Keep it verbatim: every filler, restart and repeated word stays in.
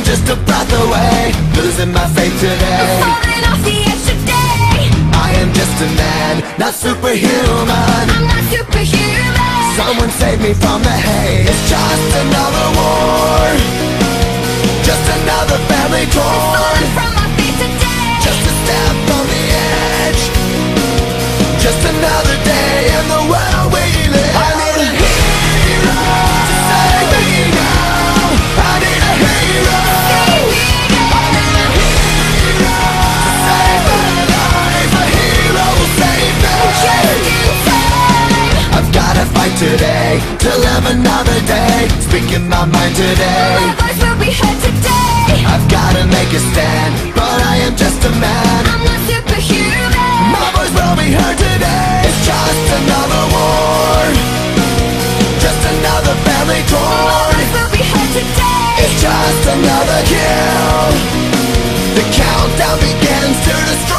just a breath away, losing my faith today. Falling off the edge today. I am just a man, not superhuman. I'm not superhuman. Someone save me from the hate. It's just another war, just another family torn. Falling from my feet today. Just a step on the edge, just another day in the world we live. I need a hero to save me now. I need a hero. I need a hero to save my life. A hero will save me. Just in time. I've gotta fight today to live another day, speaking my mind today. My voice will be heard today. I've gotta make a stand, but I am just a man. I'm not superhuman. My voice will be heard today. It's just another war, just another family My torn. voice will be heard today. It's just another kill. The countdown begins to destroy.